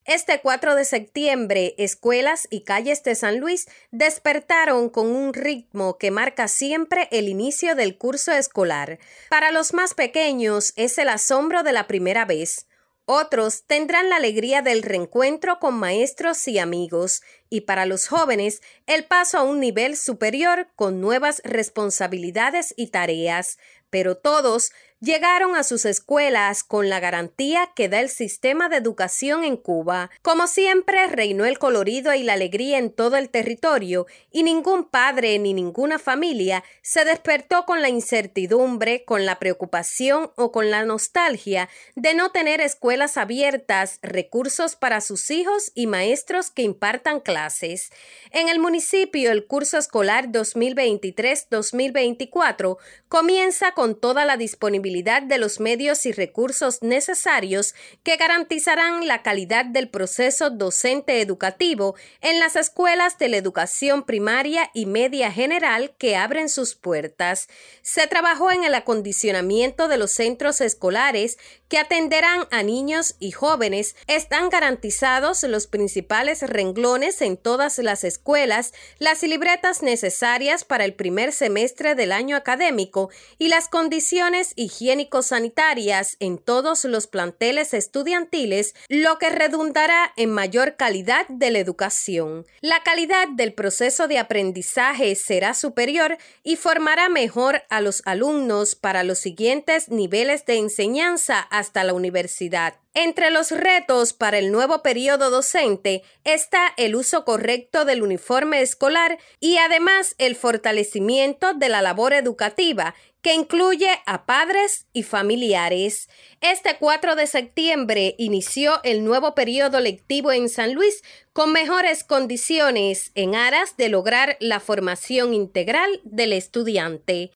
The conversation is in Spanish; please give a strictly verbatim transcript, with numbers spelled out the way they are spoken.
Este cuatro de septiembre, escuelas y calles de San Luis despertaron con un ritmo que marca siempre el inicio del curso escolar. Para los más pequeños es el asombro de la primera vez. Otros tendrán la alegría del reencuentro con maestros y amigos, y para los jóvenes, el paso a un nivel superior con nuevas responsabilidades y tareas. Pero todos llegaron a sus escuelas con la garantía que da el sistema de educación en Cuba. Como siempre, reinó el colorido y la alegría en todo el territorio, y ningún padre ni ninguna familia se despertó con la incertidumbre, con la preocupación o con la nostalgia de no tener escuelas abiertas, recursos para sus hijos y maestros que impartan clases. En el municipio, el curso escolar dos mil veintitrés dos mil veinticuatro comienza con toda la disponibilidad de los medios y recursos necesarios que garantizarán la calidad del proceso docente educativo en las escuelas de la educación primaria y media general que abren sus puertas. Se trabajó en el acondicionamiento de los centros escolares que atenderán a niños y jóvenes. Están garantizados los principales renglones en todas las escuelas, las libretas necesarias para el primer semestre del año académico y las condiciones higiénico-sanitarias en todos los planteles estudiantiles, lo que redundará en mayor calidad de la educación. La calidad del proceso de aprendizaje será superior y formará mejor a los alumnos para los siguientes niveles de enseñanza hasta la universidad. Entre los retos para el nuevo periodo docente está el uso correcto del uniforme escolar y además el fortalecimiento de la labor educativa, que incluye a padres y familiares. Este cuatro de septiembre inició el nuevo periodo lectivo en San Luis con mejores condiciones en aras de lograr la formación integral del estudiante.